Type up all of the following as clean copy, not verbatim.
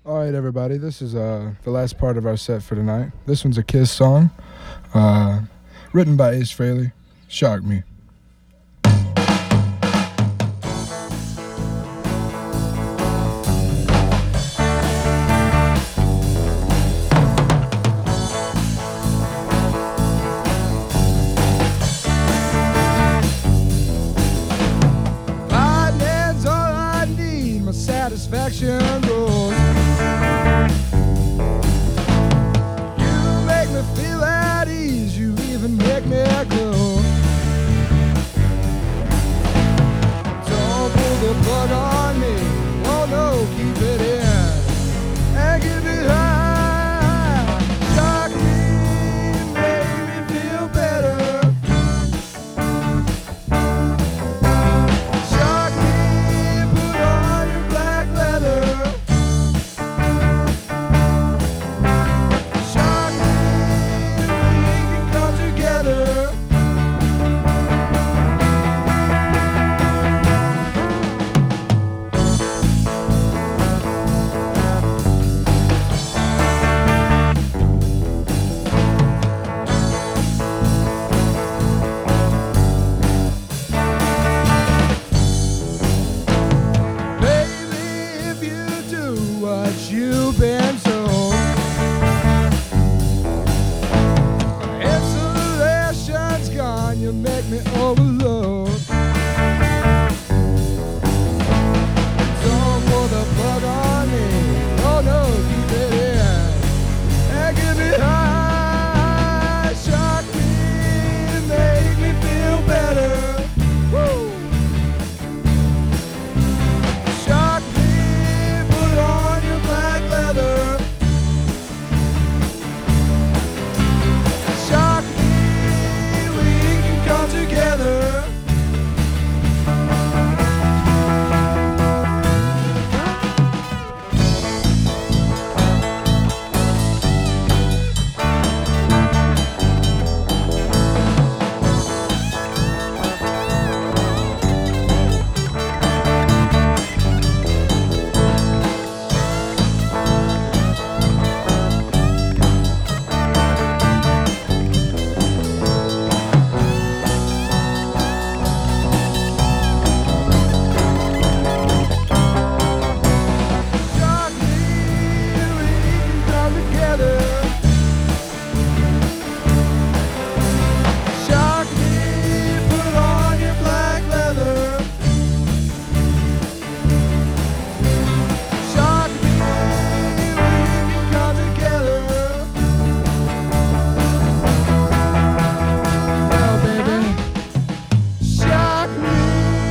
All right, everybody. This is the last part of our set for tonight. This one's a Kiss song, uh, written by Ace Frehley. Shock Me. Lightning's all I need. My satisfaction grows. You make me feel at ease. You even make me glow. Don't pull the plug on me. Oh no, keep it in and give it high. Shock me, make me feel better. Shock me, put on your black leather. Shock me, we can come together. Baby, if you do what you've been told, insulation's gone, you make me overload. Don't pull the plug on me, oh no, keep it in and give me high. Shock me, make me feel better. Woo! Shock me, put on your black leather. Shock me, we can come together. Shock me, we can come together. Shock me, put on your black leather. Shock me, we can come together. Well, baby, shock me.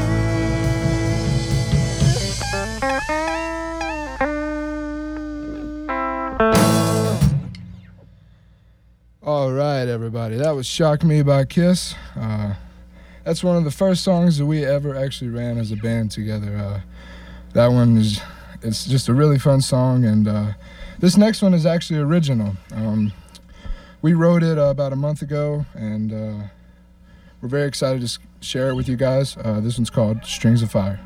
All right, everybody. That was Shock Me by Kiss. That's one of the first songs that we ever actually ran as a band together. That one it's just a really fun song, and this next one is actually original. We wrote it about a month ago, and we're very excited to share it with you guys. This one's called Strings of Fire.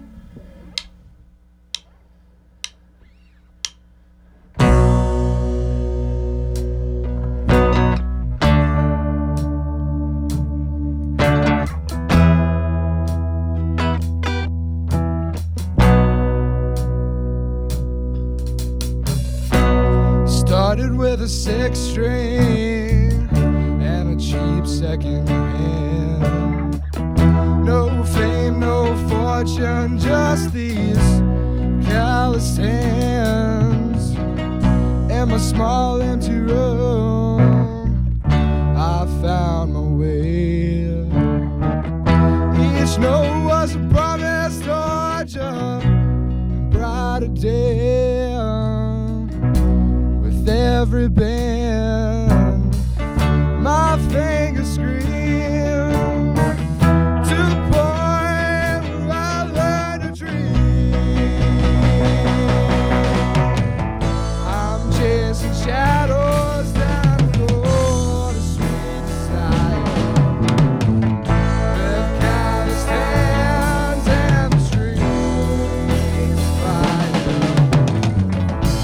Started with a six string and a cheap second hand. No fame, no fortune, just these calloused hands. In my small empty room, I found my way. Each note was a promised torture, a brighter day. With every band, my fingers scream to the point where I learned to dream. I'm chasing shadows down the road, a sweet desire. With calloused hands and the streets of fire.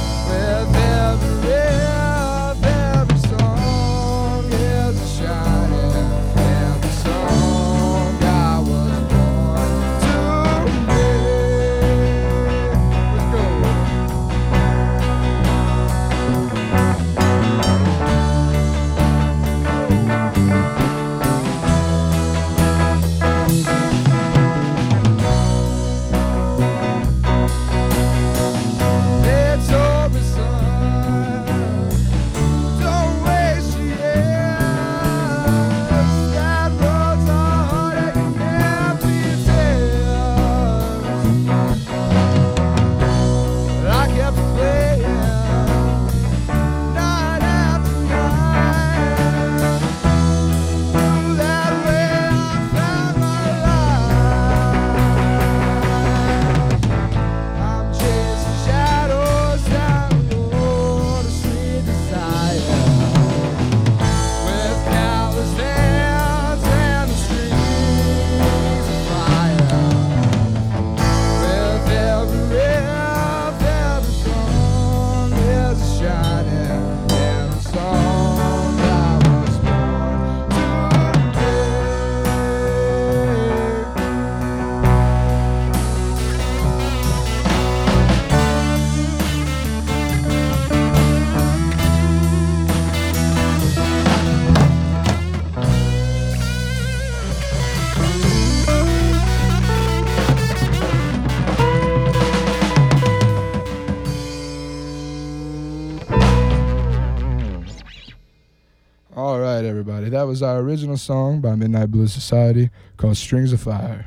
everybody. That was our original song by Midnight Blue Society called Strings of Fire.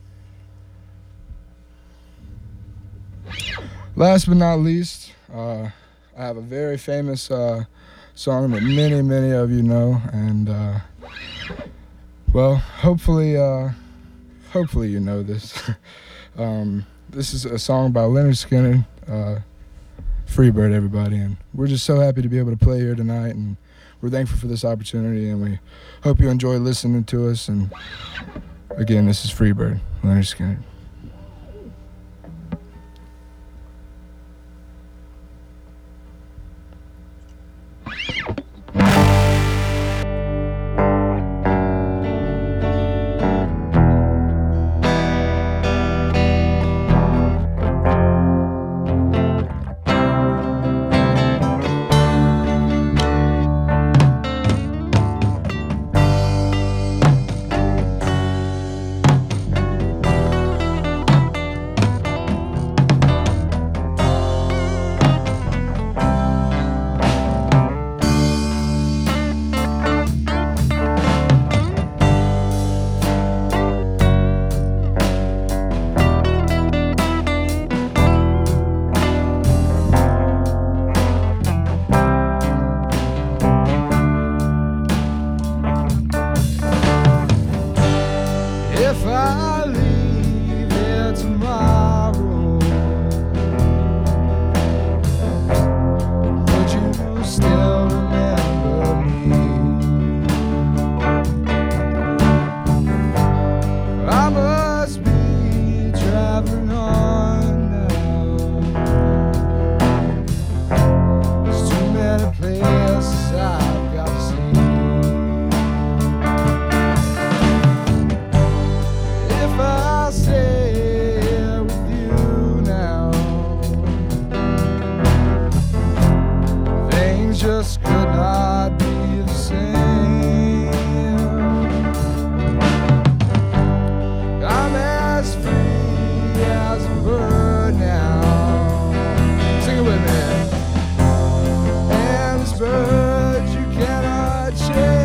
Last but not least, I have a very famous song that many of you know, and well, hopefully you know this. This is a song by Leonard Skinner, Freebird, everybody, and we're just so happy to be able to play here tonight, and we're thankful for this opportunity, and we hope you enjoy listening to us. And again, this is Freebird, Leonard Skinner. If I leave here tomorrow, would you still remember me? I must be traveling on now. There's too many places I've got to see. If I stay here with you now, things just could not be the same. I'm as free as a bird now. Sing it with me. And this bird you cannot change.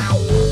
Wow.